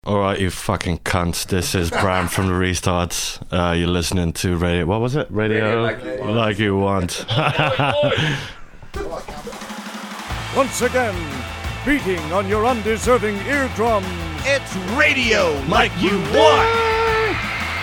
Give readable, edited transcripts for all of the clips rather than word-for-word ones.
Alright, you fucking cunts. This is Bram from the Restarts. You're listening to Radio... What was it? Radio Like You Want. Once again, beating on your undeserving eardrums. It's Radio Like You Want!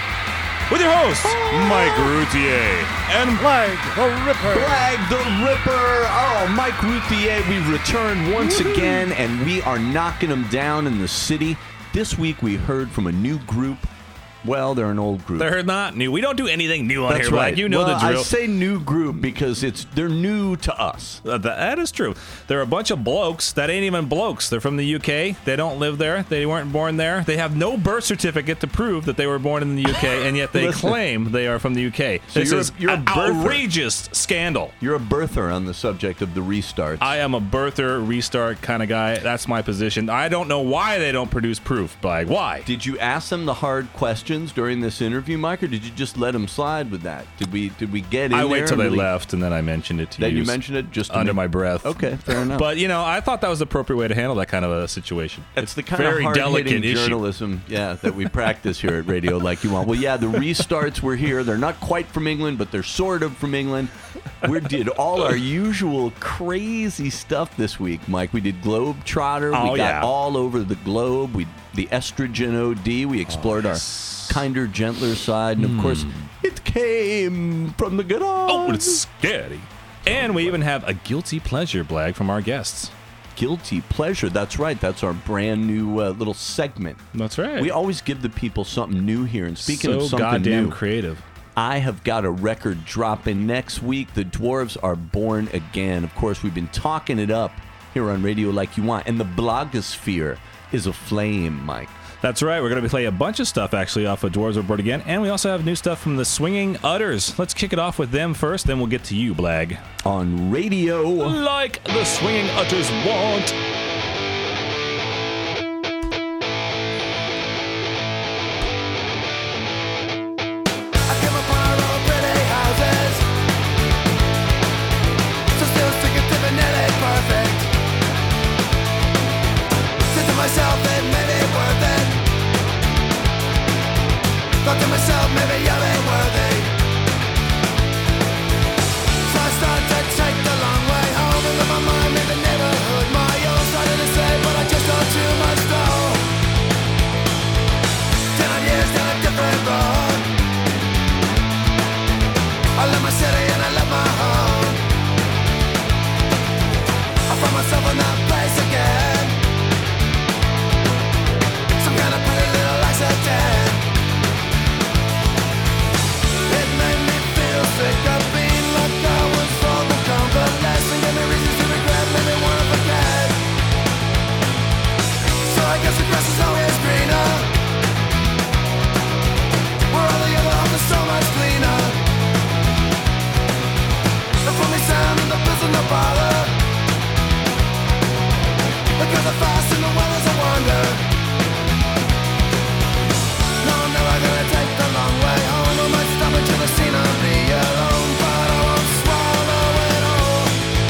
With your hosts, Mike Routier And Blag the Ripper. Blag the Ripper. Oh, Mike Routier, we return once again, and we are knocking them down in the city. This week we heard from a new group. Well, they're an old group. They're not new. We don't do anything new on That's here, right. Mike. You know the drill. I say new group because they're new to us. That is true. They're a bunch of blokes that ain't even blokes. They're from the UK. They don't live there. They weren't born there. They have no birth certificate to prove that they were born in the UK, and yet they claim they are from the UK. So This you're is an outrageous scandal. You're a birther on the subject of the restarts. I am a birther, restart kind of guy. That's my position. I don't know why they don't produce proof, Blag. Why? Did you ask them the hard questions during this interview, Mike, or did you just let them slide with that? Did we get in there? I wait till they really... left, and then I mentioned it to you. Then you mentioned it just under my breath. Okay, fair enough. But, I thought that was the appropriate way to handle that kind of a situation. It's the kind very of hard-hitting delicate journalism that we practice here at Radio Like You Want. Well, yeah, the restarts were here. They're not quite from England, but they're sort of from England. We did all our usual crazy stuff this week, Mike. We did Globetrotter. We got all over the globe. The estrogen OD. We explored our kinder, gentler side. And, of course, it came from the good old. Oh, it's scary. And we even have a guilty pleasure, Blag, from our guests. Guilty pleasure. That's right. That's our brand new little segment. That's right. We always give the people something new here. And speaking of something goddamn new, creative. I have got a record dropping next week. The Dwarves Are Born Again. Of course, we've been talking it up here on Radio Like You Want. And the blogosphere is aflame, Mike. That's right. We're going to be playing a bunch of stuff, actually, off of Dwarves Are Born Again. And we also have new stuff from the Swinging Utters. Let's kick it off with them first, then we'll get to you, Blag. On Radio Like the Swinging Utters Want. Myself, it made it worth it. Thought to myself, maybe you ain't worthy. So I started to take the long way home and let my mind in the neighborhood my own. Started to say, but I just know too much though. 10 years down a different road. I love my city and I love my home. I found myself in that place again. Kind of pretty little accident. It made me feel sick of being like I was all the convalescent. Gave me reasons to regret, made me wanna forget. So I guess the grass is always greener. Where all the other homes are so much cleaner. The funny sound and the bills and the bother. Because the fast and the weather's a wonder. I'm never gonna take the long way home. I might stop until the scene I'll be alone, but I won't swallow it all.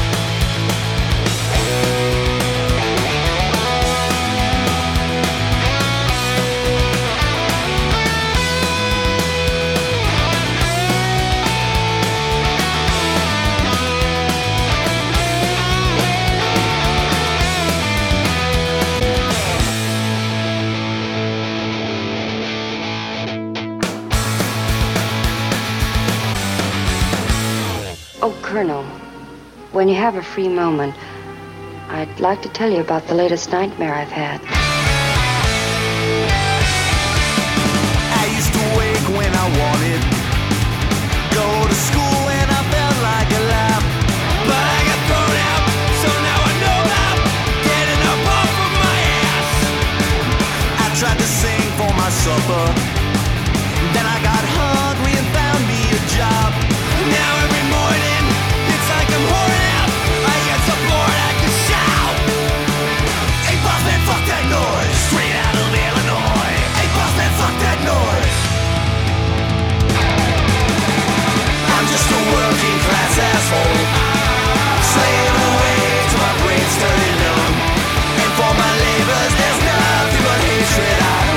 Oh, Colonel, when you have a free moment, I'd like to tell you about the latest nightmare I've had. I used to wake when I wanted, go to school when I felt like a laugh. But I got thrown out, so now I know I'm getting up off of my ass. I tried to sing for my supper, then I got hungry and found me a job. Now every morning, it's like I'm worn out. I get so bored I can shout. Hey, boss man, fuck that noise. Straight out of Illinois. Hey, boss man, fuck that noise. I'm just a working class asshole, slaving away till my brain's turning numb. And for my labors, there's nothing but hatred.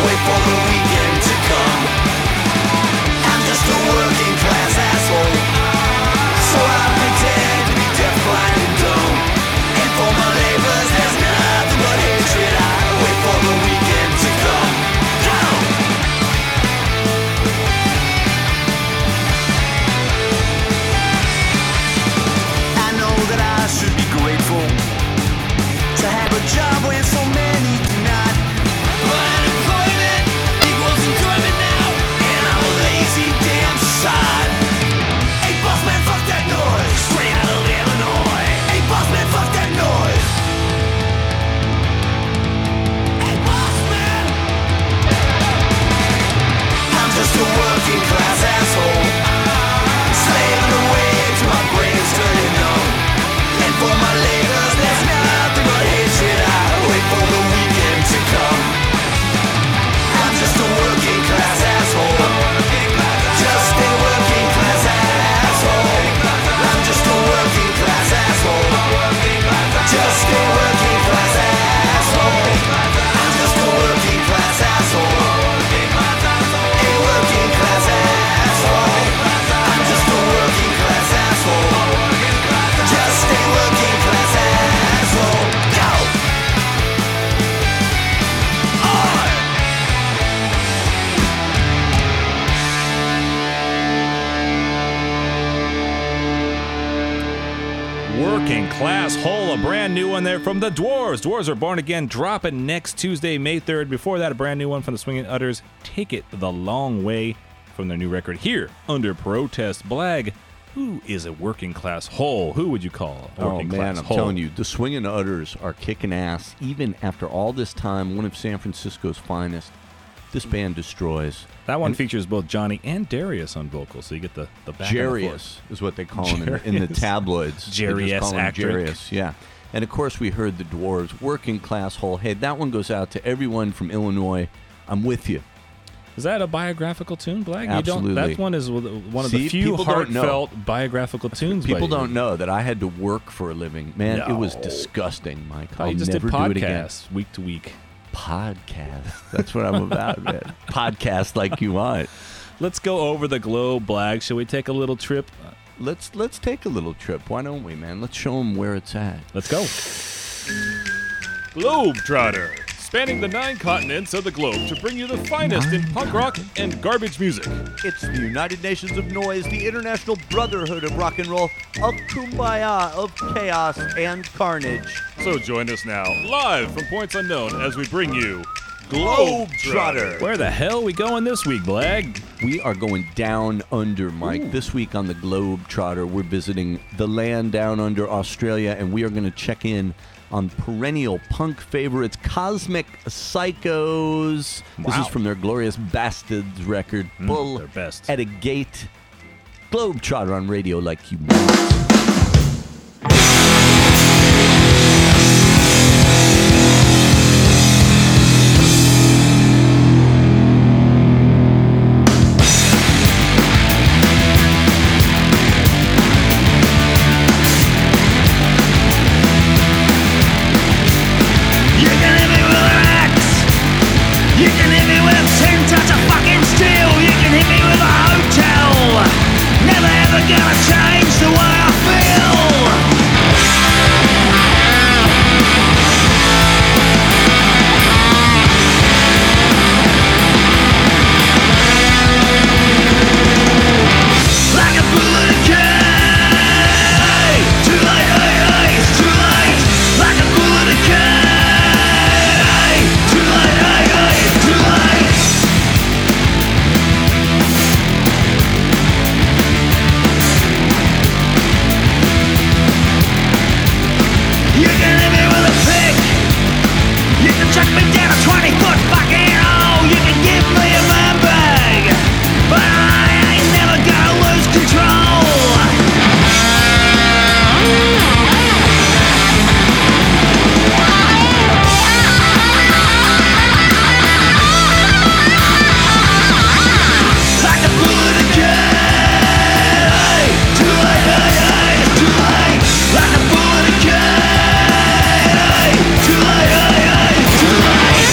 Working Class Hole, a brand new one there from the Dwarves. Dwarves Are Born Again, dropping next Tuesday, May 3rd. Before that, a brand new one from the Swinging Utters, Take It the Long Way, from their new record here, Under Protest. Blag, who is a Working Class Hole? Who would you call a Working Class I'm Hole? telling you, the Swinging Utters are kicking ass. Even after all this time, one of San Francisco's finest. This band destroys. That one features both Johnny and Darius on vocals, so you get the back and Jarius forth. is what they call him in the tabloids. They just Jarius call him Actric. Jarius, yeah. And of course, we heard the Dwarves, Working Class Hole. Hey, that one goes out to everyone from Illinois. I'm with you. Is that a biographical tune, Blag? Absolutely. That one is one of See, the few people don't know. heartfelt biographical tunes. People by you. don't know that I had to work for a living. Man, No. it was disgusting, Mike. Oh, I'll you just did never do it again. podcasts week to week. Podcast. That's what I'm about, man. Podcast like you want. Let's go over the globe, Blag. Shall we take a little trip? Let's take a little trip. Why don't we, man? Let's show them where it's at. Let's go. Globetrotter, spanning the 9 continents of the globe to bring you the finest in punk rock and garbage music. It's the United Nations of Noise, the International Brotherhood of Rock and Roll, of Kumbaya, of Chaos and Carnage. So join us now, live from Points Unknown, as we bring you Globetrotter. Where the hell we going this week, Blag? We are going down under, Mike. This week on the Globetrotter, we're visiting the land down under Australia, and we are going to check in on perennial punk favorites, Cosmic Psychos. This is from their Glorious Bastards record, Bull their best. at a Gate. Globetrotter on radio like you want. You can hit me with an axe. You can hit me with 10 tons of fucking steel. You can hit me with a hotel. Never ever gonna change the way I feel. Like a bullet decay. Too late, it's too late. Like a bullet decay. Too late, it's too late. You can hit me with a pick. You can chuck me down a 20-foot fucking hole. You can give me a man bag, but I ain't never gonna lose control. Like a bullet decay. Too late, it's too late. Like a bullet decay. Too late, it's too late.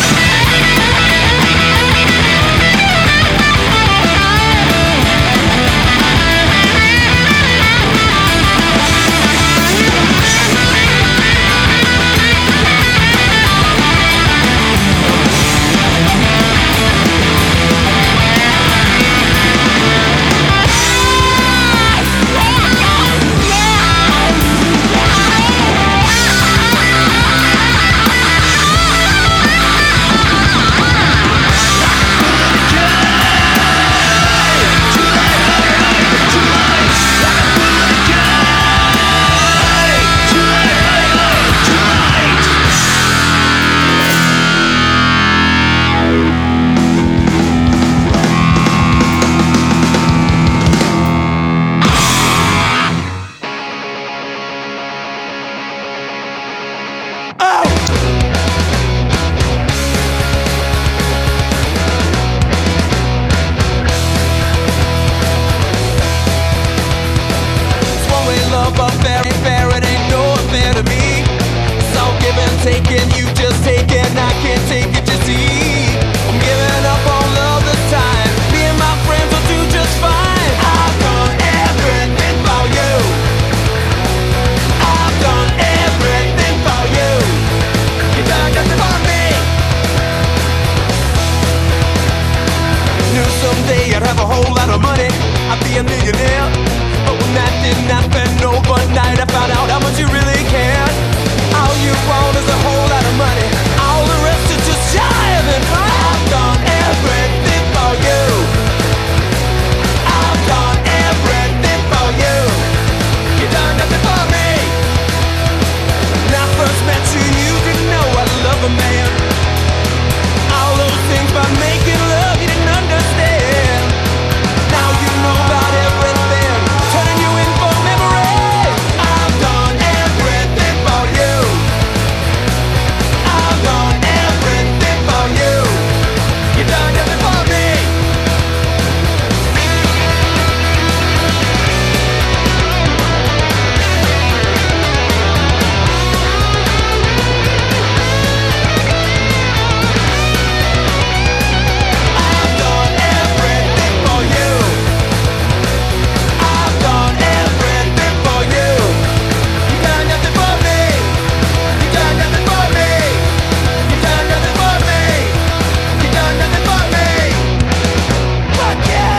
Swallowing love, but fair, it ain't no affair to me. It's all give and taking, you just take it, I can't take it, you see. I'm giving up on love this time. Me and my friends will do just fine. I've done everything for you. I've done everything for you. You done nothing for me. Knew someday I'd have a whole lot of money. I'd be a millionaire. But when that didn't happen, no overnight I found out how much you really care. All you want is a whole lot of money. All the rest is just jive and I've done everything for you. I've done everything for you. You done nothing for me. When I first met you, you didn't know I love a man. All those things by making love you didn't understand. Now you know about everything, turning you in for memory. I've done everything for you. I've done everything for you. You done nothing for me. I've done everything for you. I've done everything for you. You done nothing for me. You done nothing for me. You done nothing for me. You done nothing for me. Fuck you.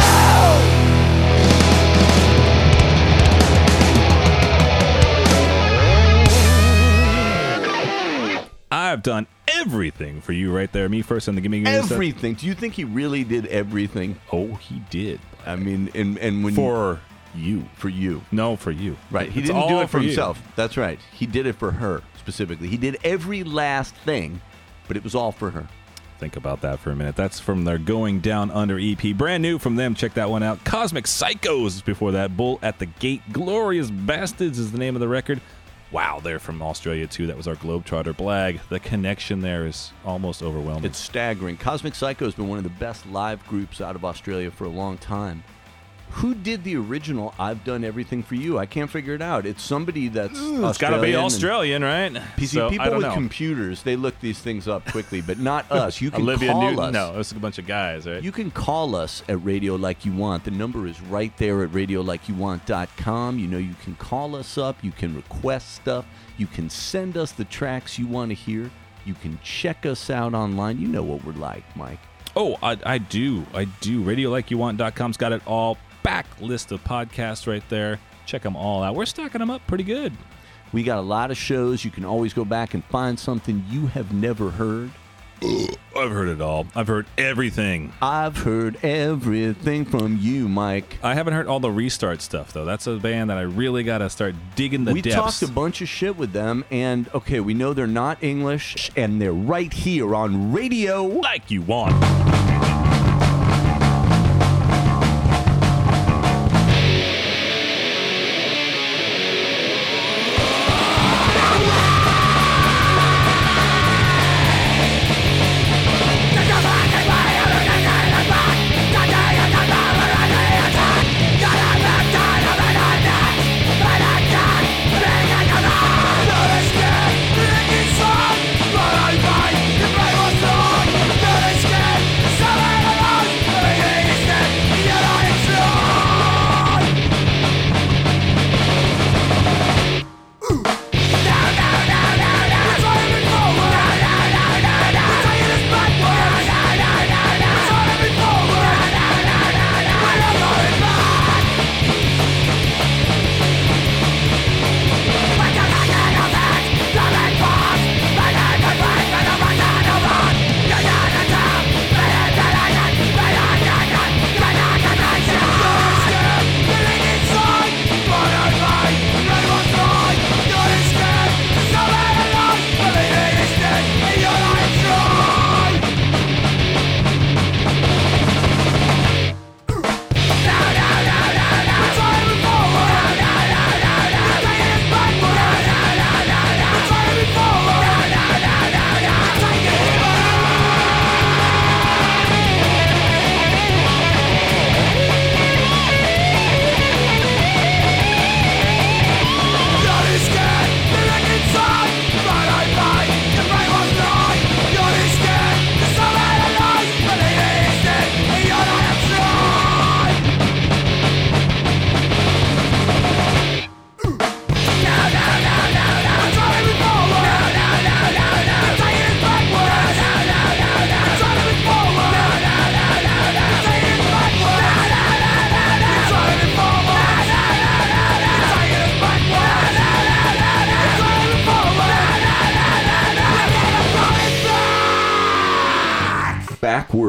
I've done everything for you right there. Me first and the gimme. Everything. Do you think he really did everything? Oh, he did. I mean, and when For you. for you, No, for you. right? He It's didn't do all it for you. himself. That's right. He did it for her specifically. He did every last thing, but it was all for her. Think about that for a minute. That's from their Going Down Under EP. Brand new from them. Check that one out. Cosmic Psychos before that. Bull at the Gate. Glorious Bastards is the name of the record. Wow, they're from Australia too. That was our Globetrotter Blag. The connection there is almost overwhelming. It's staggering. Cosmic Psycho has been one of the best live groups out of Australia for a long time. Who did the original I've Done Everything for You? I can't figure it out. It's somebody that's it's got to be Australian, right? PC, So, I people don't with know. computers, they look these things up quickly, but not us. You can Olivia call Newton. us. No, it's a bunch of guys, right? You can call us at Radio Like You Want. The number is right there at radiolikeyouwant.com. You know, you can call us up. You can request stuff. You can send us the tracks you want to hear. You can check us out online. You know what we're like, Mike. Oh, I do. RadioLikeYouWant.com's got it all. Back list of podcasts right there. Check them all out. We're stacking them up pretty good. We got a lot of shows. You can always go back and find something you have never heard. I've heard it all. I've heard everything. I've heard everything from you, Mike. I haven't heard all the Restart stuff, though. That's a band that I really got to start digging the We depths. talked a bunch of shit with them, and okay, we know they're not English, and they're right here on Radio Like You Want. Song, but I find the play was on.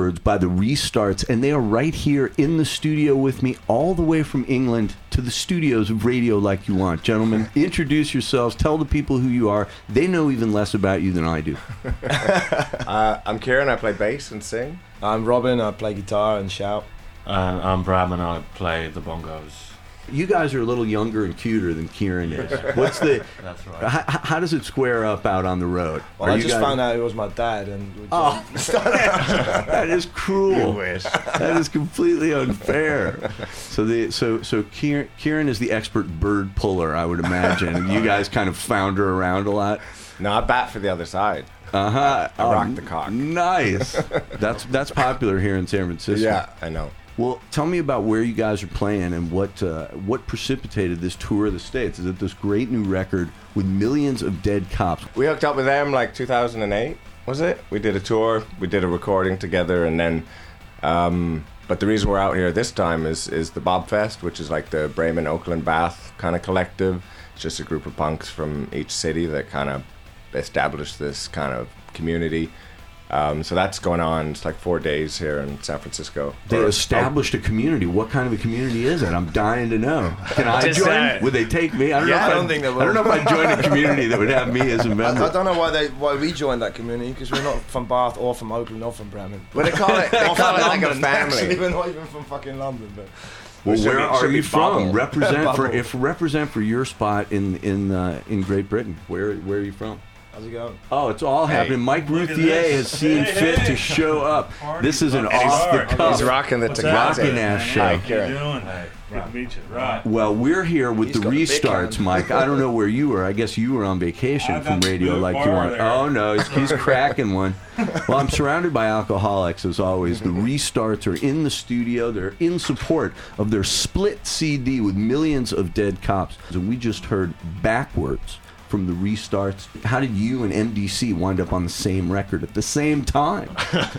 Backwards by the Restarts, and they are right here in the studio with me, all the way from England to the studios of Radio Like You Want. Gentlemen, introduce yourselves. Tell the people who you are. They know even less about you than I do. I'm Kieran. I play bass and sing. I'm Robin. I play guitar and shout. I'm Bram and I play the bongos. You guys are a little younger and cuter than Kieran is. What's the? That's right. How does it square up out on the road? Well, I just found out it was my dad, and that is cruel. You wish. That is completely unfair. So Kieran is the expert bird puller, I would imagine. You guys kind of flounder around a lot. No, I bat for the other side. I rock the cock. Nice. That's popular here in San Francisco. Yeah, I know. Well, tell me about where you guys are playing and what precipitated this tour of the States. Is it this great new record with millions of dead cops? We hooked up with them like 2008, was it? We did a tour, we did a recording together, and then but the reason we're out here this time is the Bob Fest, which is like the Bremen, Oakland, Bath kind of collective. It's just a group of punks from each city that kind of established this kind of community. So that's going on. It's like 4 days here in San Francisco. They established a community. What kind of a community is it? I'm dying to know. Can I join? Would they take me? I don't know if I'd join a community that would have me as a member. I don't know why we joined that community, because we're not from Bath or from Oakland or from Bremen. But they call it like a family. Actually, we're not even from fucking London. But well, where are you from? Represent for your spot in Great Britain. Where are you from? How's it going? Oh, it's all happening. Mike Routhier has seen fit to show up. This is an off-the-cuff, he's rocking the rocking ass show. Hi, How you Kieran. doing? Good to meet you. Right. Well, we're here with He's the got a big Restarts, hand. Mike. I don't know where you were. I guess you were on vacation I from got Radio the Like You bar Want. there. Oh, no, he's cracking one. Well, I'm surrounded by alcoholics, as always. The Restarts are in the studio. They're in support of their split CD with millions of dead cops. And we just heard Backwards from the Restarts. How did you and MDC wind up on the same record at the same time?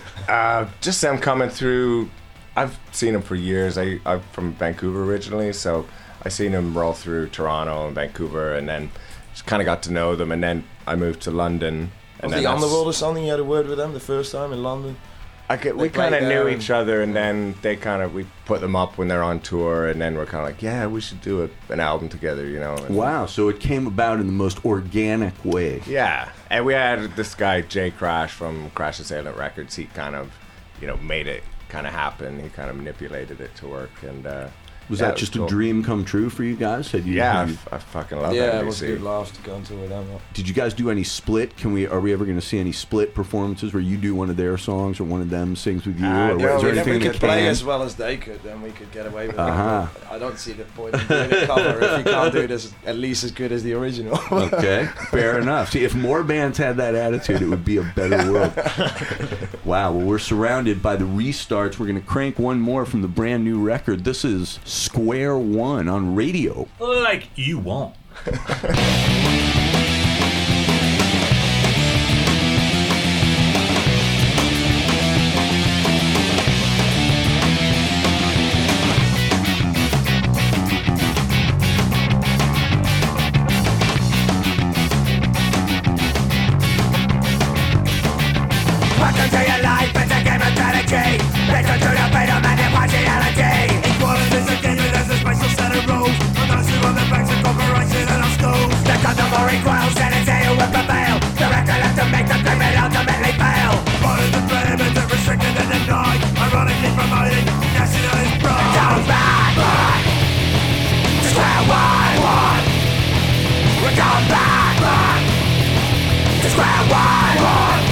Just them coming through. I've seen them for years. I'm from Vancouver originally, so I seen them roll through Toronto and Vancouver, and then just kind of got to know them. And then I moved to London. And was then the Underworld or something? You had a word with them the first time in London? we kind of knew each other, and then we put them up when they're on tour, and then we're kind of like, yeah, we should do an album together, you know. And wow, so it came about in the most organic way. yeah, and we had this guy Jay Crash from Crash Assailant Records. He kind of, made it kind of happen. He kind of manipulated it to work, and Was that that just cool. a dream come true for you guys? Had you, Yeah, had you- I fucking love Yeah, NBC. it was a good laugh to go on tour with them. did you guys do any split? Are we ever going to see any split performances where you do one of their songs or one of them sings with you? Or no, is there we anything We in the could play can? as well as they could, then we could get away with Uh-huh. it. I don't see the point in doing a cover if you can't do it at least as good as the original. Okay, fair enough. See, if more bands had that attitude, it would be a better world. Wow, well, we're surrounded by the Restarts. We're going to crank one more from the brand new record. This is Square One on Radio. Like you won't. Welcome to your life, it's a game of strategy. Listen to the beat of impartiality. Equality is a game, it has a special set of rules. For those who on the backs of corporations and our schools. The concept of equal sanity will prevail. The recollect to make the criminal ultimately fail. Part of the payment is restricted and denied. Ironically promoting nationalist pride. Down back, to square one. We're going back, to square one.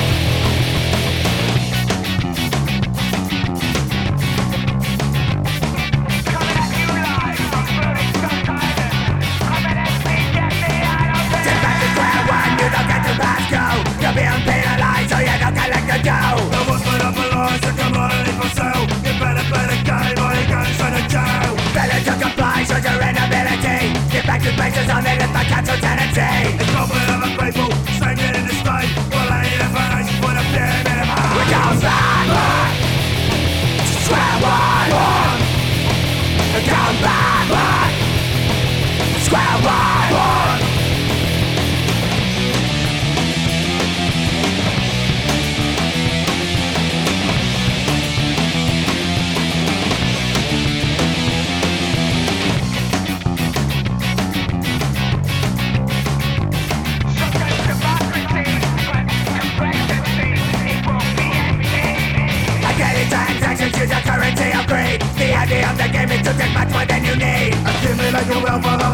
You're being penalized, so you don't collect the dough. The ones monopolize the commodity for sale. You better play the game or you're going straight to jail. Failure to comply shows your inability. Get back to bases on it if I cancel tenancy. It's confident of the people, staying in the state. Well, I ain't ever nice for the bare minimum. We're going back, to square one. We're going back, to square one.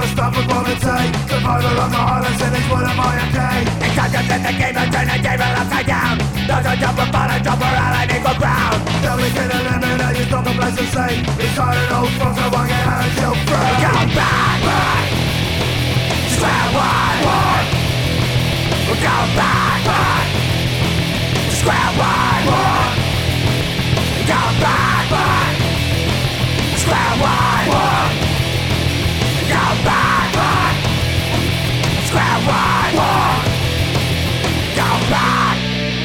to stop with quality. Survivor of the Highlands and it's one of my MD. It's time to set the game and turn the table upside down. Those who jump upon a jumper out on equal ground. Now we can eliminate you, stop the place to see. It's time to know from so I can have you free. Come back, square one. Come back, square one. Come back, square one. Come back, square one. Come back.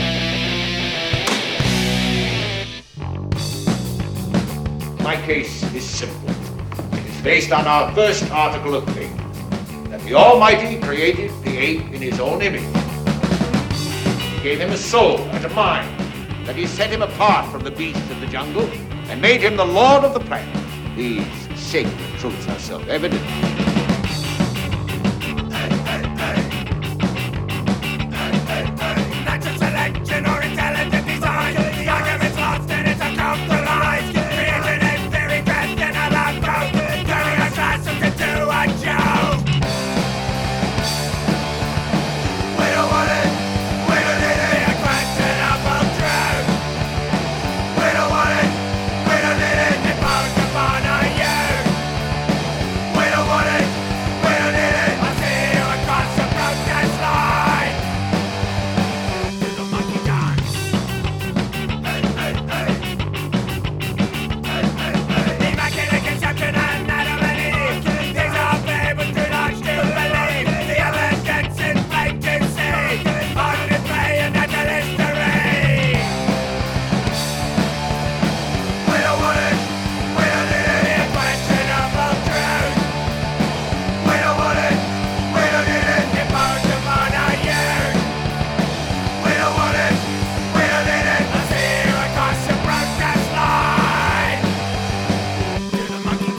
My case is simple. It is based on our first article of faith, that the Almighty created the ape in his own image. He gave him a soul and a mind, that he set him apart from the beasts of the jungle and made him the lord of the planet. These sacred truths are self-evident. Natural selection or intelligent design. The argument's lost and it's a compromise. Creation is very best and allowed growth. Turning our classroom into a joke. We don't want it. We don't need it. A question of truth. We don't want it. We don't need it. Imposed upon our youth. We don't want it. We don't need it. I see you across the protest line. To the monkey dance. Hey, hey, hey. Hey, hey, hey. Immaculate conception and Adam and Eve. These are fables too large to believe. The evidence is plain to see. Modern display and natural history. We don't want it. We don't need it. A question of truth. We don't want it. We don't need it. Imposed upon our youth. We don't want it. We don't need it. I see you across the protest line. To the monkey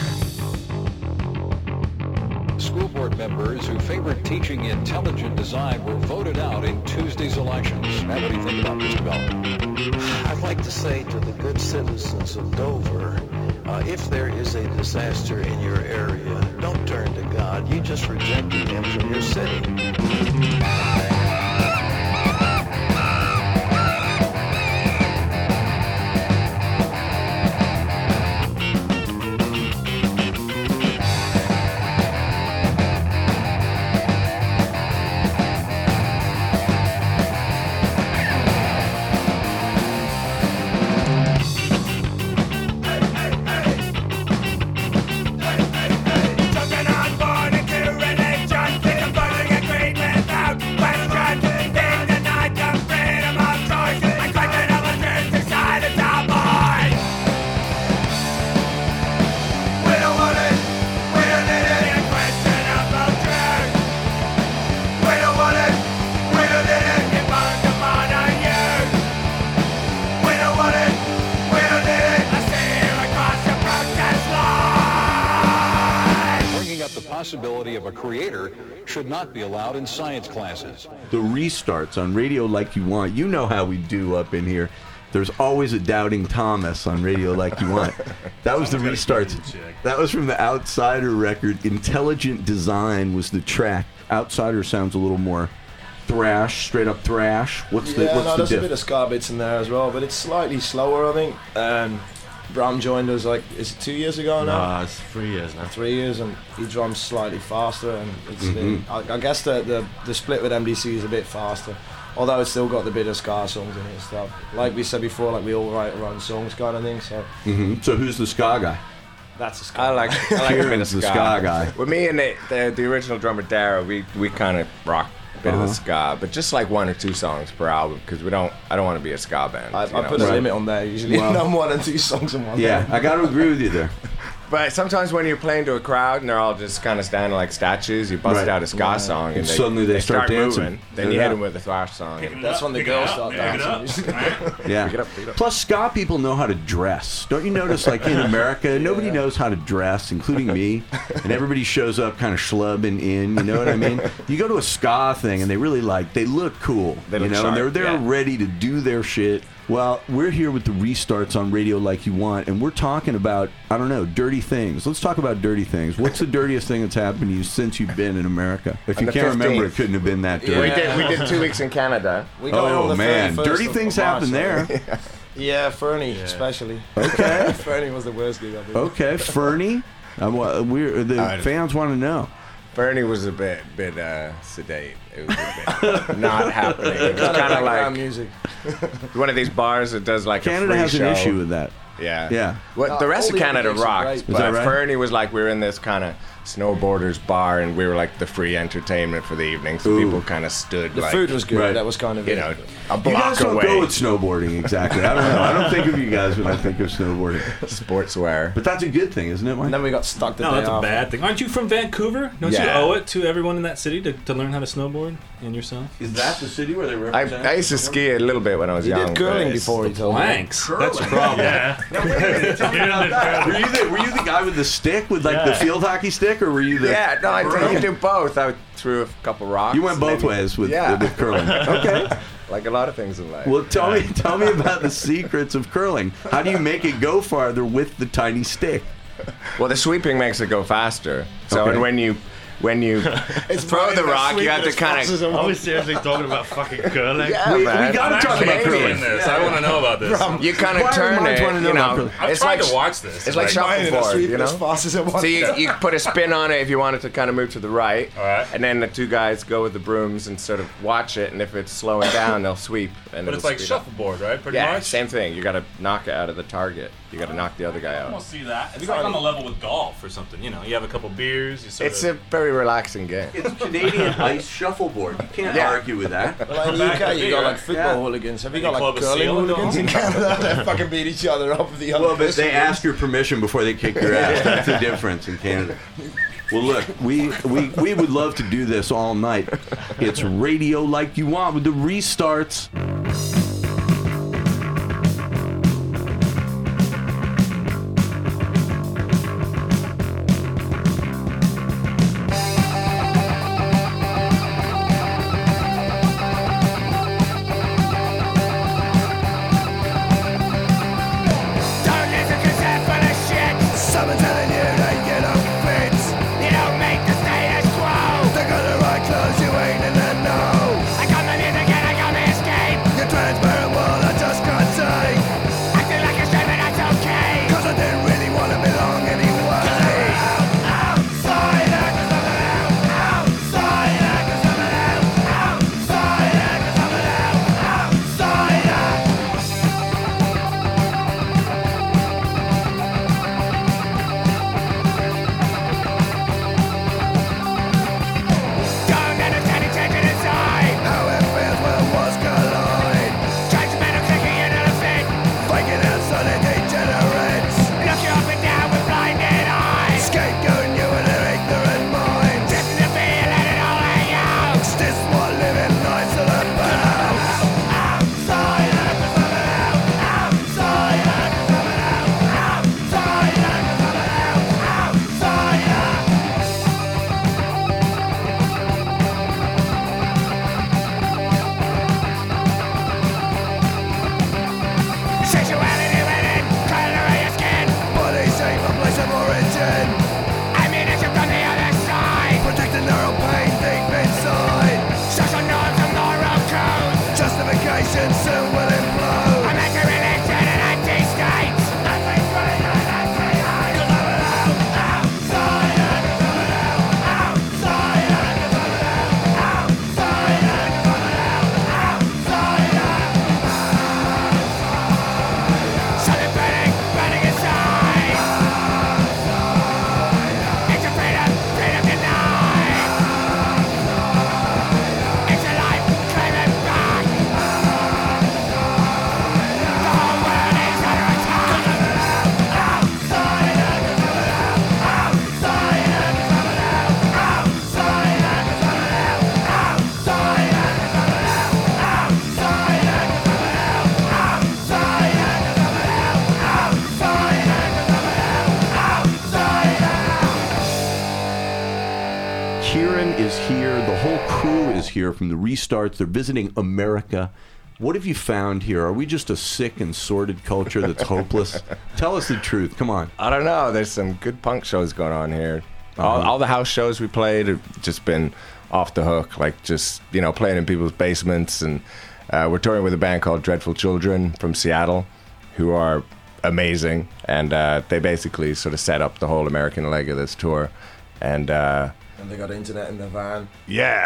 dance. School board members who favored teaching intelligent design were voted out in Tuesday's elections. Matt, what do you think about this development? I'd like to say to the good citizens of Dover, if there is a disaster in your area, don't turn to God. You just rejected him from your city. Children unborn into religion, converting a creed without question. Being denied the freedom of choice, a question of a truth to silence our voice. We don't want it, we don't need it. A question of truth. We don't want it, we don't need it. Imposed upon our youth. We don't want it, we don't need it. I see you across the protest line. Bringing up the possibility of a creator should not be allowed in science classes. The restarts on Radio Like You Want. You know how we do up in here. There's always a Doubting Thomas on Radio Like You Want. That was the restarts. That was from the Outsider record. Intelligent Design was the track. Outsider sounds a little more thrash, straight up thrash. What's the there's a diff? bit of ska bits in there as well, but it's slightly slower, I think. Bram joined us is it 2 years ago now? No, it's 3 years now. 3 years, and he drums slightly faster, and it's I guess the split with MDC is a bit faster, although it's still got the bit of ska songs in it and stuff. Like we said before, like we all write our own songs kind of thing. So So who's the ska guy? that's a ska. I like a bit of Kieran's the ska. ska guy. With me and the original drummer Dara, we kind of rock a bit of the ska, but just like 1 or 2 songs per album, because I don't want to be a ska band. I put a limit on there usually. No more than 2 songs in one. Yeah, I got to agree with you there. But sometimes when you're playing to a crowd and they're all just kind of standing like statues, you bust out a ska song and suddenly they start dancing. moving. Then you hit them with a thrash song. And That's when the girls start dancing. Yeah. Pick it up, pick it up. Plus, ska people know how to dress. Don't you notice, like in America, nobody knows how to dress, including me, and everybody shows up kind of schlubbing in. You know what I mean? You go to a ska thing, and they really they look cool. They look and sharp, they're yeah. ready to do their shit. Well, we're here with the Restarts on Radio Like You Want, and we're talking about, I don't know, dirty things. Let's talk about dirty things. What's the dirtiest thing that's happened to you since you've been in America? If you can't remember, it couldn't have been that dirty. We did 2 weeks in Canada. We got on the man, 31st dirty of things March, happen there. Yeah, Fernie especially. Okay. Fernie was the worst gig I did. Okay, Fernie. The fans want to know. Fernie was a bit sedate. It was a bit not happening. It was kind of like music. one of these bars that does like Canada a free has show. an issue with that. Yeah. Well, the rest of Canada rocks, but right? Fernie was like we were in this kind of snowboarders bar, and we were like the free entertainment for the evening. So people kind of stood. The like, food was good. Right. That was kind of you know, a You block guys don't away. go with snowboarding exactly. I don't know. I don't think of you guys when I think of snowboarding. Sportswear. But that's a good thing, isn't it, Mike? And then we got stuck the No, day that's a after. bad thing. Aren't you from Vancouver? Don't you Yeah. owe it to everyone in that city to learn how to snowboard and yourself? Is that the city where they represent? I used to ski a little bit when I was He young. did curling but- before he told me. Thanks. That's your problem. Were you the guy with the stick, with like the field hockey stick, or were you the? Yeah, no, I do both. I threw a couple rocks. You went both maybe. ways with Yeah. with curling. Okay. Like a lot of things in life. Well, tell me about the secrets of curling. How do you make it go farther with the tiny stick? Well, the sweeping makes it go faster. So, Okay. and when you throw the rock, you have to kind of. Are we seriously talking about fucking curling? Yeah, We man. gotta talk about curling. This. I want to know about this. You kind of Inquiring turn minds it. wanna know You about know, curling. I'm it's trying like to watch this. it's like shuffleboard. You know. as fast as it was. So you put a spin on it if you want it to kind of move to the right, All right. and then the two guys go with the brooms and sort of watch it, and if it's slowing down, they'll sweep. And But it'll it's like speed up. shuffleboard, right? Pretty Yeah, much. same thing. You got to knock it out of the target. You got to knock the other guy I out. don't see that. It's like on the level with golf or something. You know, you have a couple beers. You sort It's of, a very relaxing game. It's Canadian ice shuffleboard. You can't argue with that. Like in the UK, you got like football hooligans. Have you got like curling hooligans in Canada? They fucking beat each other up with the other. Well, but they ask your permission before they kick your ass. That's the difference in Canada. Well, look, we would love to do this all night. It's Radio Like You Want with the Restarts. Don't listen 'cause they're full of shit. Someone telling you they get up fits. You don't make the status quo. They got the right clothes, you ain't in the know. I got my music and I got my escape. You're transparent, well, I just can't take. Acting like a straight, but that's okay. 'Cause I didn't really want to belong anyway. Outside, I can stop it out. Outside, I can stop it out. Outside, I can stop it out. Outside, Don't understand it, change it inside. How it feels when wars collide. Judgmental clicking in a fit. Faking out so that degenerates. Look you up and down with blinded eyes. Scapegoating you with their ignorant minds. Listen to me and let it all hang out. Is this what living life's all about? Outside, I can stop it out. Outside, I can stop it out. Outside, I can stop it out. Outside, Sexuality within, color of your skin. Body shape, a place of origin. Ammunition from the other side. Protecting their own pain deep inside. Social norms and moral codes. Justification soon will implode. I'm anti-religion and anti-state. Anti-state and anti-hate. Cause I'm it out. Outside, I can stop it out. Outside, I can stop it out. Outside, I can stop it out. Outside, Something burning inside. It's a freedom denied. It's a life, claim it back. The whole world is under attack. Outside, I can stop it out. Outside, I can stop it out. Outside, I can stop it out. Outside, I can stop it out. Outside, I can stop it out. Outside, I can stop it out. Outside, I can stop it out. Outside, Kieran is here. The whole crew is here from the Restarts. They're visiting America. What have you found here? Are we just a sick and sordid culture that's hopeless? Tell us the truth. Come on. I don't know. There's some good punk shows going on here. All the house shows we played have just been off the hook, like just, you know, playing in people's basements. And we're touring with a band called Dreadful Children from Seattle, who are amazing. And they basically sort of set up the whole American leg of this tour. And they got internet in their van. Yeah.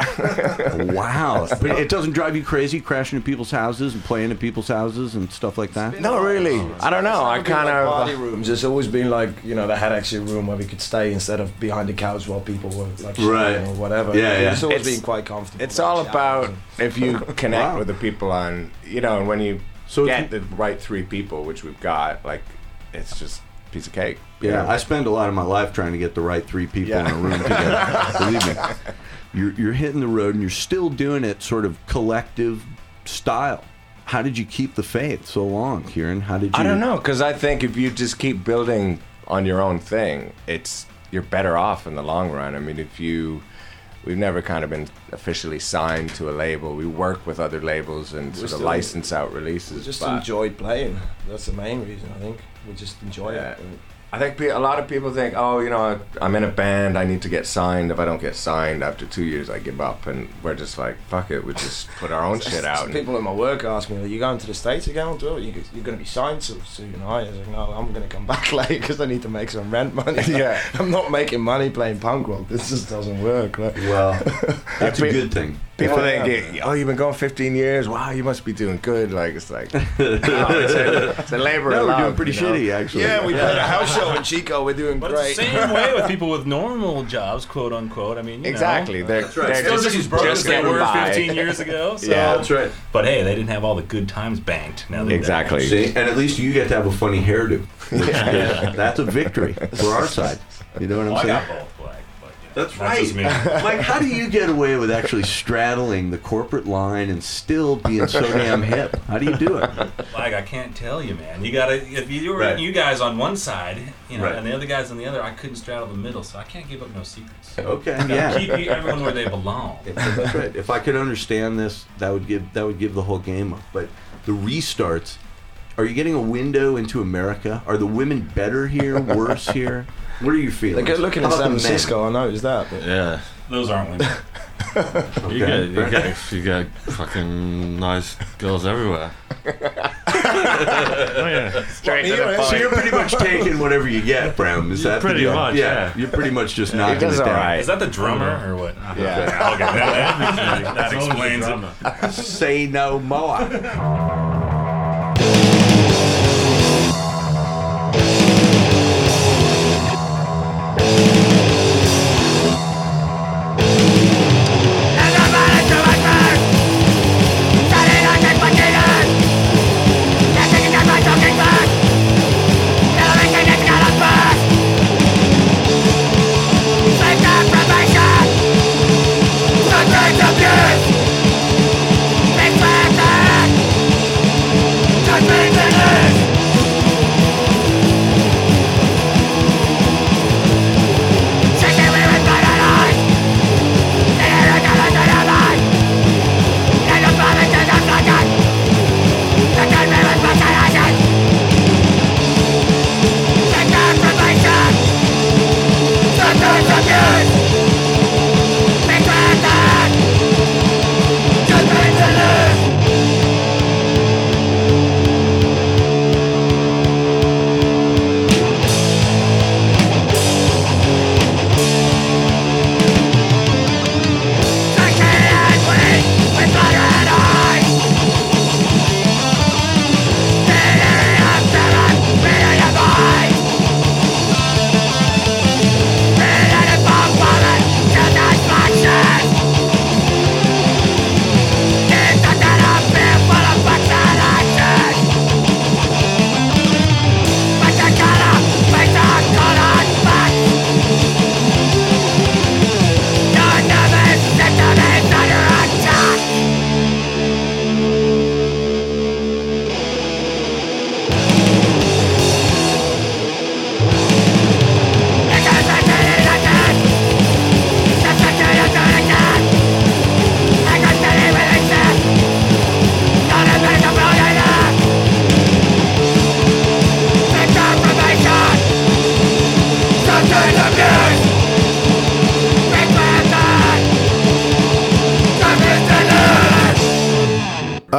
Wow. But it doesn't drive you crazy crashing in people's houses and playing in people's houses and stuff like that? Not really. I don't know. I kind of... party rooms. It's always been like, you know, the head exit room where we could stay instead of behind the couch while people were like shooting or whatever. Yeah. It's always been quite comfortable. It's all about if you connect with the people on, you know, and when you get the right three people, which we've got, like, it's just a piece of cake. Yeah, I spend a lot of my life trying to get the right three people in a room together. Believe me. You're hitting the road and you're still doing it sort of collective style. How did you keep the faith so long, Kieran? How did you... I don't know, because I think if you just keep building on your own thing, you're better off in the long run. I mean, we've never kind of been officially signed to a label. We work with other labels and sort of license out releases. We just enjoyed playing. That's the main reason, I think. We just enjoy it. I think a lot of people think, oh, you know, I'm in a band, I need to get signed. If I don't get signed after 2 years, I give up. And we're just like, fuck it, we just put our own shit out. People in my work ask me, are you going to the States again? You're going to be signed soon. I was like, no, I'm going to come back late because I need to make some rent money. Yeah. I'm not making money playing punk rock. This just doesn't work. Right? Well, that's a good thing. People think, oh, you've been going 15 years. Wow, you must be doing good. Like, it's like, it's a labor of love. We're doing pretty shitty, actually. Yeah, we played a house show in Chico. We're doing But great. it's the same way with people with normal jobs, quote unquote. I mean, you exactly. know, They're still just as broke as they were 15 years ago. So. Yeah, that's right. But hey, they didn't have all the good times banked. Now they exactly. See, and at least you get to have a funny hairdo. That's a victory for our side. You know what I'm saying? I got both black. That's right. Mike, how do you get away with actually straddling the corporate line and still being so damn hip? How do you do it? Like, I can't tell you, man. You gotta, if you were you guys on one side, you know, and the other guys on the other, I couldn't straddle the middle, so I can't give up no secrets. Okay, Keep everyone where they belong. That's right. If I could understand this, that would give the whole game up. But the restarts, are you getting a window into America? Are the women better here, worse here? What are you feeling? They're good looking in San Francisco, I noticed that. But. Yeah. Those aren't women. You get fucking nice girls everywhere. Oh, yeah. Straight to the point. So you're pretty much taking whatever you get, Bram. Is that pretty much? Yeah. You're pretty much just knocking it down. Right. Is that the drummer or what? Yeah. Okay, that explains it. Say no more.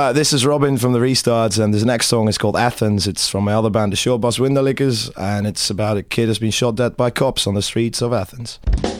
This is Robin from the Restarts, and this next song is called Athens. It's from my other band, the Short Bus Windowlickers, and it's about a kid who's been shot dead by cops on the streets of Athens.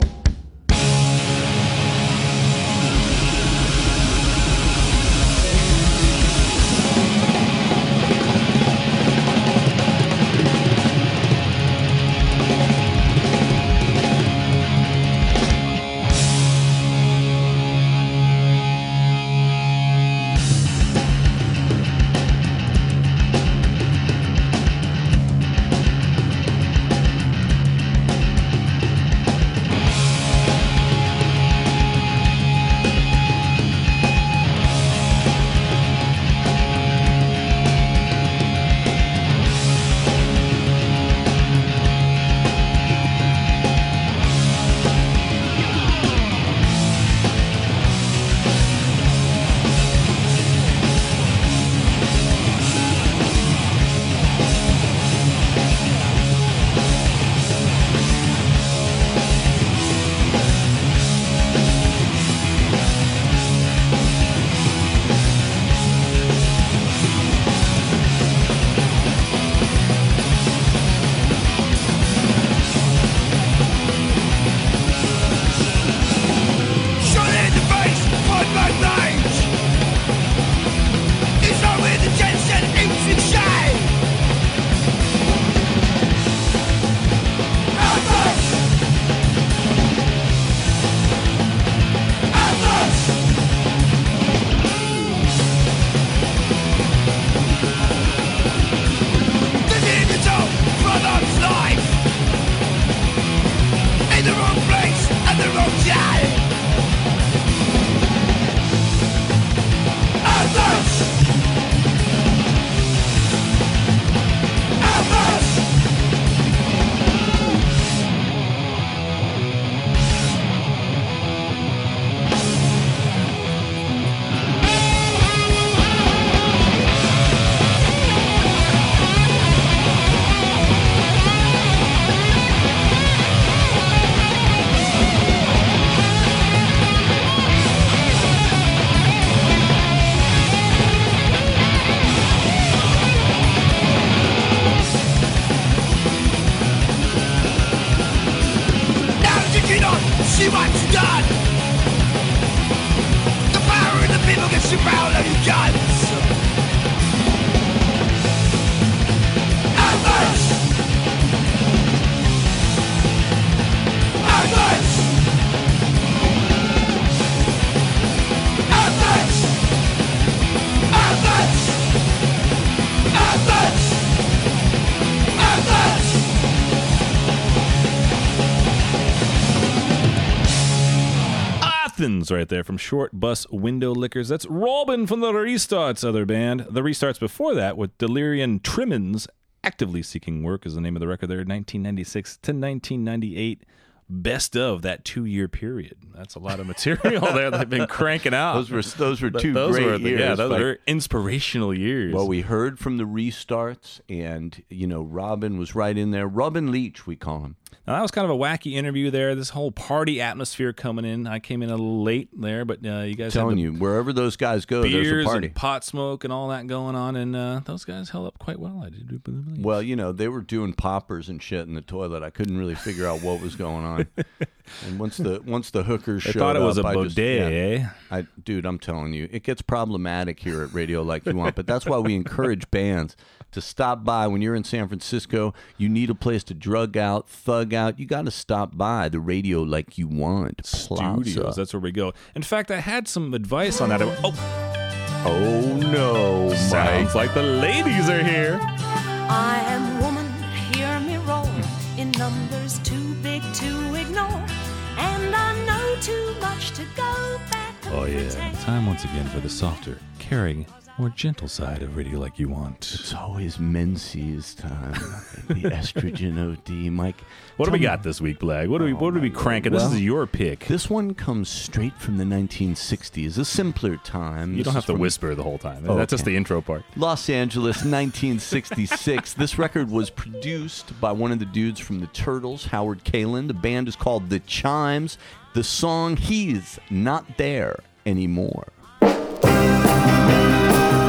Right there from Short Bus Windowlickers. That's Robin from the Restarts, other band. The Restarts before that with Delirium Tremens. Actively Seeking Work is the name of the record there, 1996 to 1998. Best of that 2-year period. That's a lot of material there they've been cranking out. Those were two great years. Yeah, those were inspirational years. Well, we heard from the Restarts, and, Robin was right in there. Robin Leach, we call him. Now, that was kind of a wacky interview there. This whole party atmosphere coming in. I came in a little late there, but you guys telling you, wherever those guys go, there's a party. And pot smoke and all that going on, and those guys held up quite well. I did believe. Well, they were doing poppers and shit in the toilet. I couldn't really figure out what was going on. And once the hookers showed up, thought it was a bidet, eh? Dude, I'm telling you, it gets problematic here at Radio Like You Want, but that's why we encourage bands to stop by. When you're in San Francisco, you need a place to drug out, thug out. You got to stop by the Radio Like You Want Studios. That's where we go. In fact, I had some advice on that. Oh no, sounds like the ladies are here. I am woman, hear me roll, in numbers too big to ignore, and I know too much to go back. Oh yeah, time once again for the softer, caring, more gentle side of Radio Like You Want. It's always menses time. The estrogen OD, Mike. What do we got this week, Blag? What are we cranking? This is your pick. This one comes straight from the 1960s, a simpler time. You don't have to whisper the whole time. That's just the intro part. Los Angeles, 1966. This record was produced by one of the dudes from the Turtles, Howard Kaylan. The band is called The Chimes. The song, He's Not There Anymore.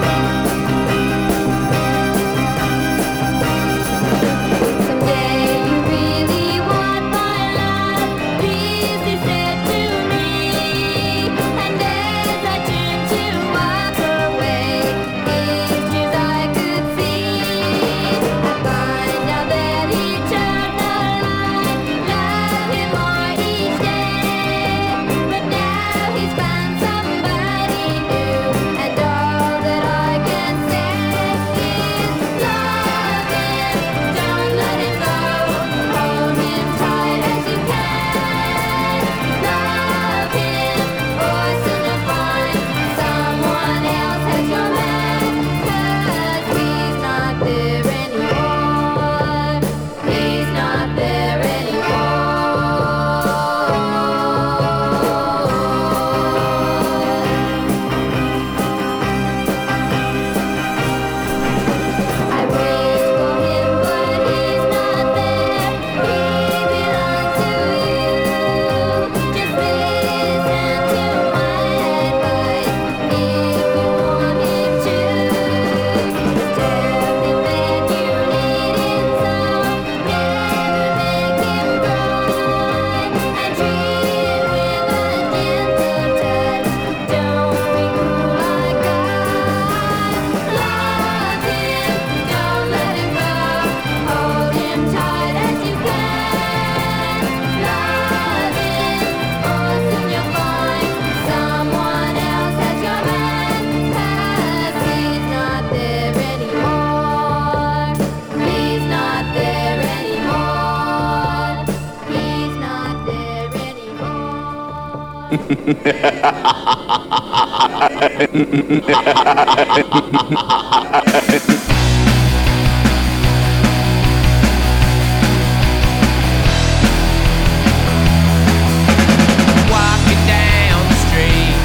Walking down the street,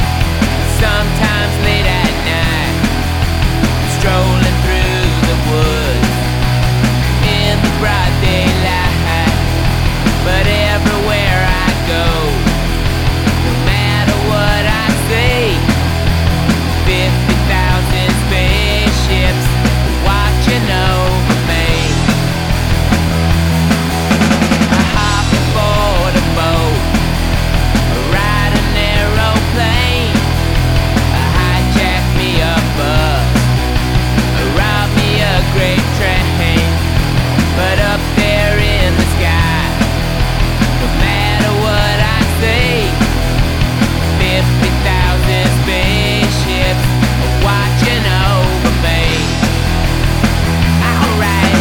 sometimes late at night, strolling through the woods in the broad daylight. But everywhere I go, no matter what I see, 50,000 spaceships watching over me. I hop aboard a boat, ride an aeroplane, hijack me a bus, rob me a great train. But up there in the sky, no matter what I see, 50,000 spaceships watching over me. Alright.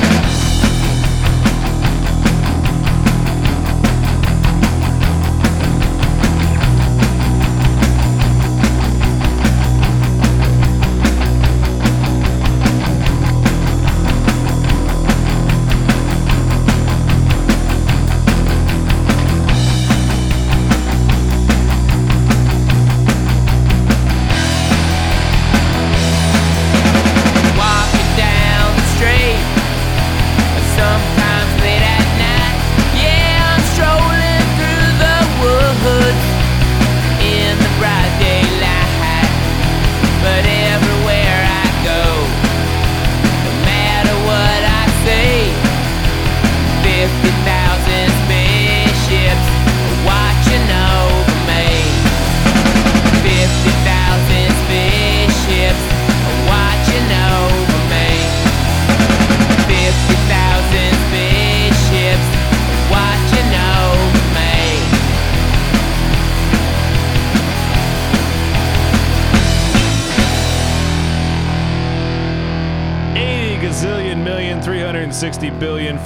Walking down the street, sometimes late at night. Yeah, I'm strolling through the woods in the bright daylight. But everywhere I go, no matter what I see, 50,000 spaceships watching over me. 50,000 spaceships watching over me. 50,000 spaceships watching over me. Gazillion million 360 billion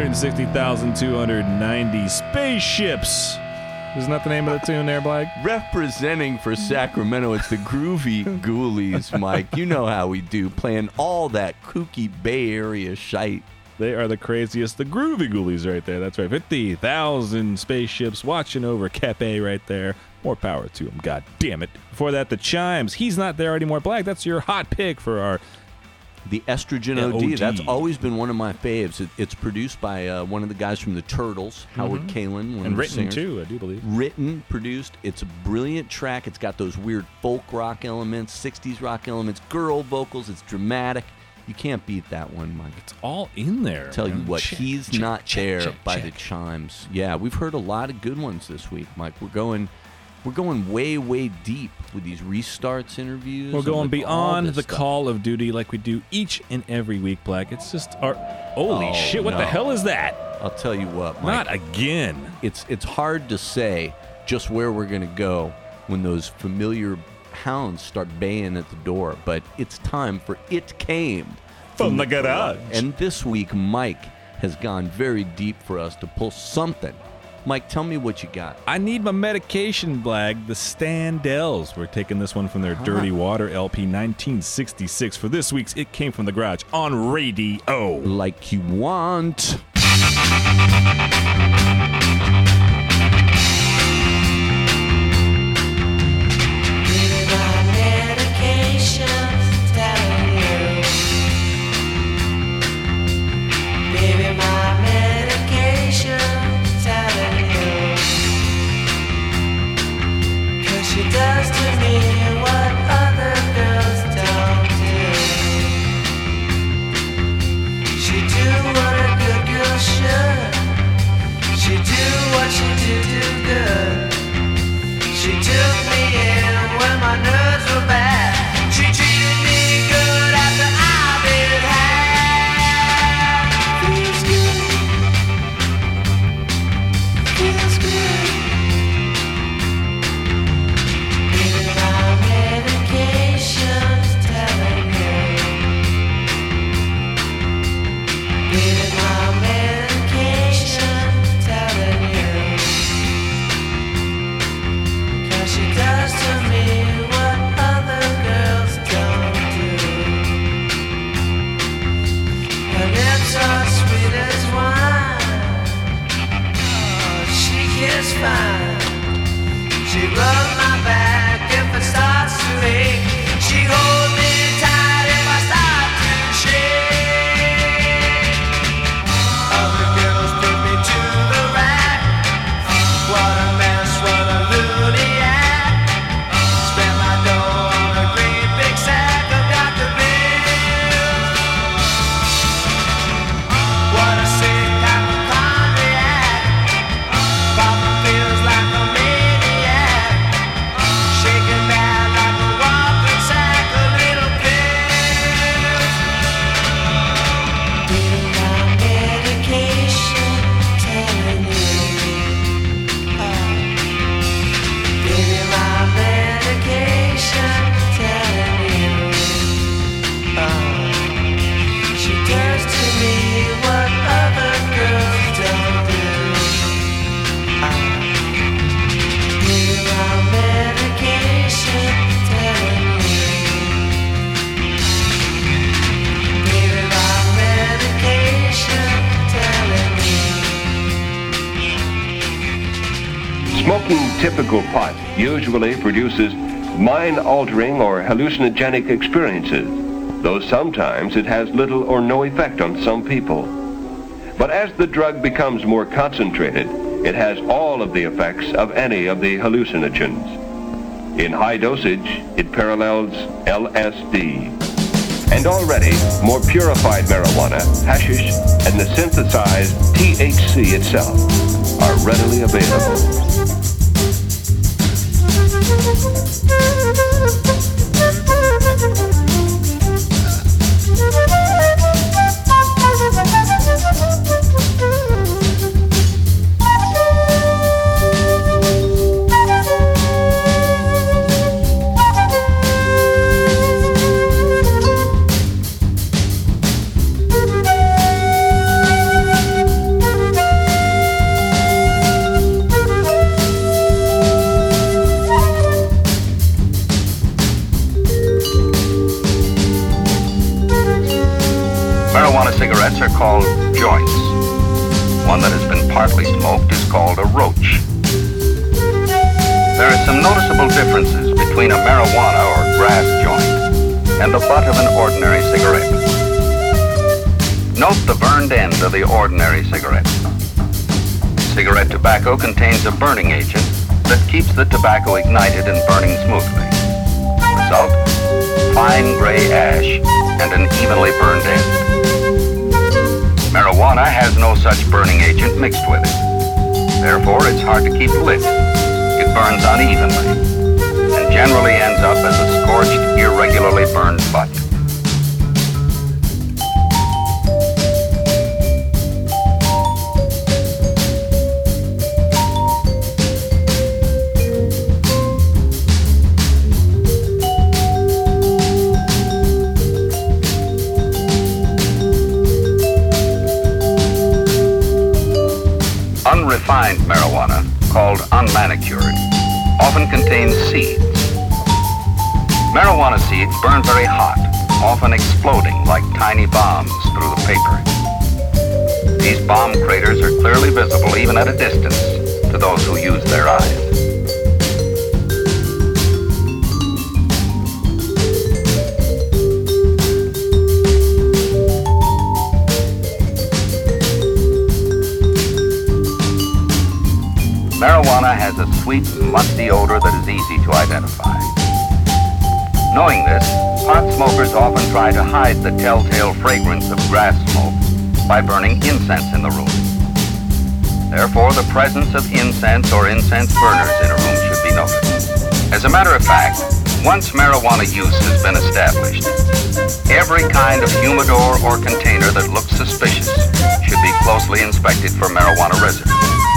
460,290 spaceships. Isn't that the name of the tune there, Blake? Representing for Sacramento, it's the Groovy Ghoulies, Mike. You know how we do, playing all that kooky Bay Area shite. They are the craziest. The Groovy Ghoulies right there. That's right. 50,000 spaceships watching over Cape right there. More power to them. God damn it. Before that, the Chimes. He's not there anymore. Black, that's your hot pick for our The Estrogen Yeah, OD. OD. That's always been one of my faves. It's produced by one of the guys from the Turtles, Howard Kalin, one And of the written, singers. too, I do believe. Written, produced. It's a brilliant track. It's got those weird folk rock elements, 60s rock elements, girl vocals. It's dramatic. You can't beat that one, Mike. It's all in there. Tell you man. what, Check, he's check, not check, there check, by check. the chimes. Yeah, we've heard a lot of good ones this week, Mike. We're going way, way deep with these restarts interviews. We're and going with all beyond this the stuff. Call of Duty like we do each and every week, Black. It's just our... Holy Oh, shit, what the no. hell is that? I'll tell you what, Mike. Not again. It's hard to say just where we're going to go when those familiar hounds start baying at the door, but it's time for It Came From the Garage. And this week, Mike has gone very deep for us to pull something. Mike, tell me what you got. I need my medication, Blag. The Standells. We're taking this one from their Dirty Water LP 1966. For this week's It Came From the Garage on radio. Like you want. She does to me what other girls don't do. She do what a good girl should. She do what she do good. She took me in when my nerves were bad. She treated me good after I've been had. Feels good. Feels good. She rubs my back if it starts to ache. She holds me tight if I start to shake. Other girls put me to the rack. What a mess, what a lunatic. Spend my dough on a great big sack of Dr. Pills. What a sick hypochondriac. Papa feels like a maniac. Shaking bad like a walking sack of little pills. Getting my medication, telling you. Getting my medication, telling you. She does to me what other girls don't do. Getting my medication, telling you. Getting my medication, telling you. Smoking typical pot usually produces mind-altering or hallucinogenic experiences, though sometimes it has little or no effect on some people. But as the drug becomes more concentrated, it has all of the effects of any of the hallucinogens. In high dosage, it parallels LSD. And already, more purified marijuana, hashish, and the synthesized THC itself are readily available. Marijuana cigarettes are called joints. One that has been partly smoked is called a roach. There are some noticeable differences between a marijuana or grass joint and the butt of an ordinary cigarette. Note the burned end of the ordinary cigarette. Cigarette tobacco contains a burning agent that keeps the tobacco ignited and burning smoothly. Result, fine gray ash and an evenly burned end. Marijuana has no such burning agent mixed with it. Therefore, it's hard to keep lit. It burns unevenly and generally ends up as a scorched, irregularly burned butt. Unrefined marijuana, called unmanicured, often contains seeds. Marijuana seeds burn very hot, often exploding like tiny bombs through the paper. These bomb craters are clearly visible even at a distance to those who use their eyes. Marijuana has a sweet, musty odor that is easy to identify. Knowing this, pot smokers often try to hide the telltale fragrance of grass smoke by burning incense in the room. Therefore, the presence of incense or incense burners in a room should be noted. As a matter of fact, once marijuana use has been established, every kind of humidor or container that looks suspicious should be closely inspected for marijuana residues.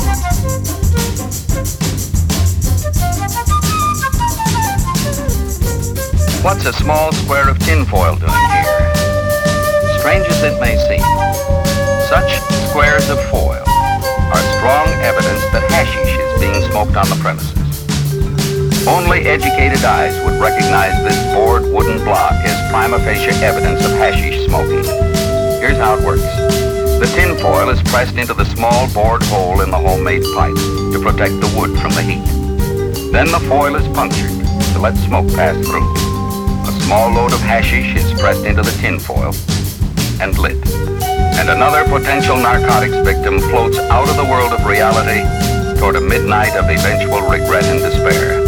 What's a small square of tinfoil doing here? Strange as it may seem, such squares of foil are strong evidence that hashish is being smoked on the premises. Only educated eyes would recognize this bored wooden block as prima facie evidence of hashish smoking. Here's how it works. The tinfoil is pressed into the small bored hole in the homemade pipe to protect the wood from the heat. Then the foil is punctured to let smoke pass through. A small load of hashish is pressed into the tinfoil and lit. And another potential narcotics victim floats out of the world of reality toward a midnight of eventual regret and despair.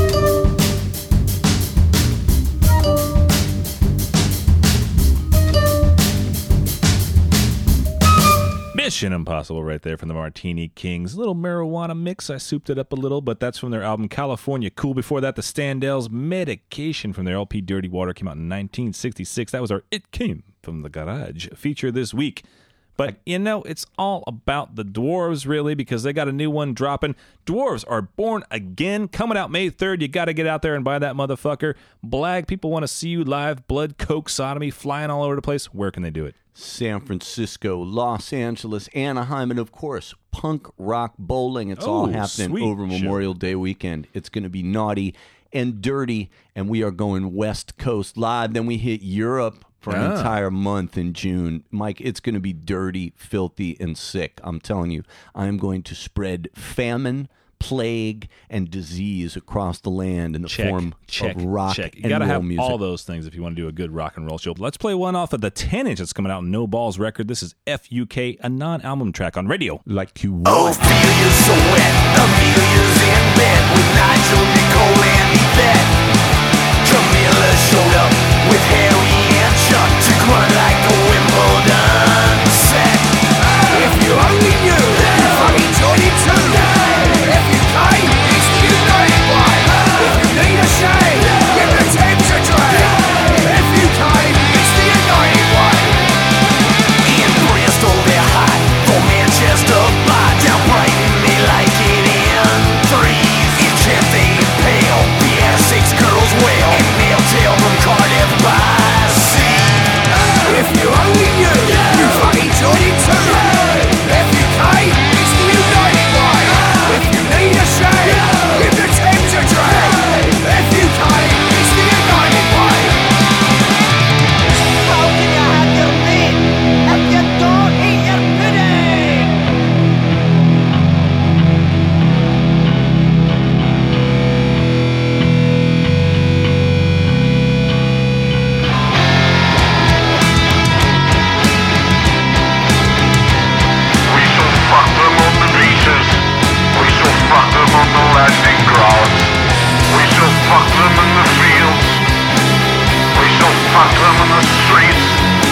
Mission Impossible right there from the Martini Kings. Little marijuana mix. I souped it up a little, but that's from their album California Cool. Before that, the Standells Medication from their LP Dirty Water came out in 1966. That was our It Came from the Garage feature this week. But, you know, it's all about the Dwarves, really, because they got a new one dropping. Dwarves Are Born Again, coming out May 3rd. You got to get out there and buy that motherfucker. Blag, people want to see you live. Blood, coke, sodomy, flying all over the place. Where can they do it? San Francisco, Los Angeles, Anaheim, and, of course, Punk Rock Bowling. It's all happening over Memorial Day weekend. It's going to be naughty and dirty, and we are going West Coast live. Then we hit Europe for an entire month in June. Mike, it's going to be dirty, filthy, and sick. I'm telling you, I'm going to spread famine, plague, and disease across the land in the form of rock and You got to have music. all those things if you want to do a good rock and roll show. Let's play one off of the 10-inch that's coming out on No Balls record. This is FUK, a non-album track on radio. Like you want. Ophelia's so wet, Amelia's in bed with Nigel, Nicole, and Yvette. Camilla showed up with Harry and Chuck to grunt like a Wimbledon set. If you only knew, you fucking join it too. If you came, it's the United Way. If you need a shave, get the Thames a drag. If you came, it's the United Way. In Bristol they're hot, for Manchester bar. Down Brighton they like it in threes. In Chef they impale, Pierre 6 girls well. And they'll tell from Cardiff by sea. If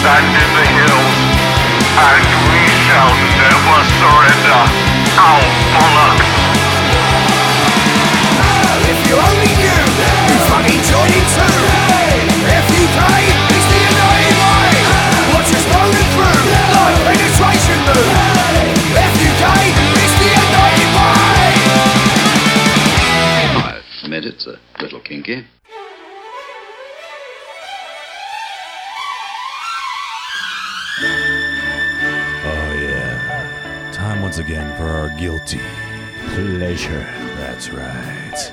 stand in the hills, and we shall never surrender. Ow, bollocks! If you only knew, you fucking join in too. FUK is the annoying way. What's just rolling through like penetration move. FUK is the annoying way. I admit it's a little kinky. Oh, yeah. Time once again for our guilty pleasure. That's right.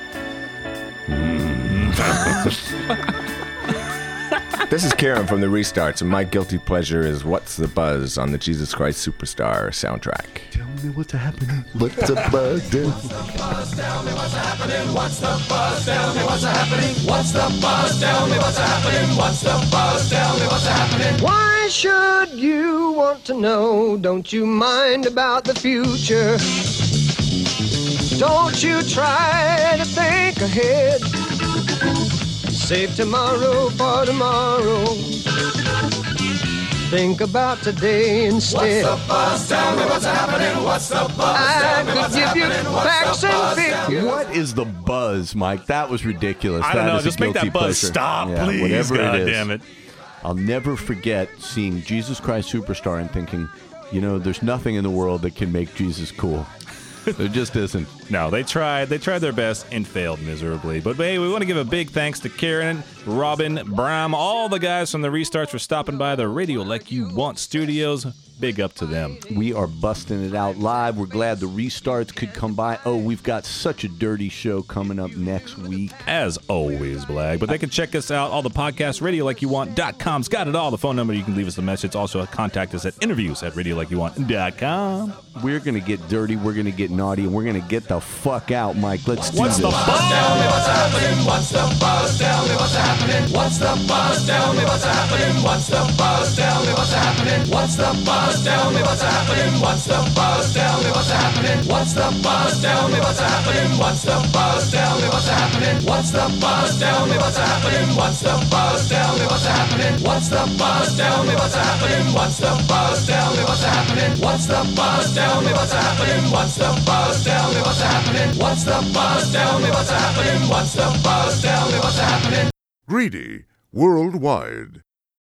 This is Kieran from the Restarts, and my guilty pleasure is What's the Buzz on the Jesus Christ Superstar soundtrack. Tell me what's happening. What's the buzz? Tell me what's happening. What's the buzz? Tell me what's happening. What's the buzz? Tell me what's happening. What's the buzz? Tell me what's happening. Why should you want to know? Don't you mind about the future? Don't you try to think ahead. Save tomorrow for tomorrow. Think about today instead. What's the buzz? Tell me what's happening. What's the buzz? Tell me what's happening. What's the buzz? Tell me What is the buzz, Mike? That was ridiculous. I don't That know. is a Just make guilty that buzz pleasure. stop, Yeah, please. whatever God it is. damn it. I'll never forget seeing Jesus Christ Superstar and thinking, you know, there's nothing in the world that can make Jesus cool. There just isn't. No, they tried. They tried their best and failed miserably. But hey, we want to give a big thanks to Karen, Robin, Bram, all the guys from the Restarts for stopping by the Radio Like You Want studios. Big up to them. We are busting it out live. We're glad the Restarts could come by. Oh, we've got such a dirty show coming up next week. As always, Blag. But they can check us out. All the podcasts, RadioLikeYouWant.com's got it all. The phone number, you can leave us a message. Also, contact us at interviews@RadioLikeYouWant.com. We're going to get dirty. We're going to get naughty. And we're going to get the fuck out, Mike. Let's do What's this. the buzz? Tell me what's happening. What's the buzz? Tell me what's happening. What's the buzz? Tell me what's happening. What's the buzz? Tell me what's happening. What's the buzz? Tell me what's happening. What's the buzz? Tell me what's happening. What's the buzz? Tell me what's happening. What's the buzz? Tell me what's happening. What's the buzz? Tell me what's happening. What's the buzz? Tell me what's happening. What's the buzz? Tell me what's happening. What's the buzz? Tell me what's happening. What's the buzz? Tell me what's happening. What's the buzz? Tell me what's happening. What's the buzz? Tell me what's happening. What's the buzz? Tell me what's happening. Greedy Worldwide.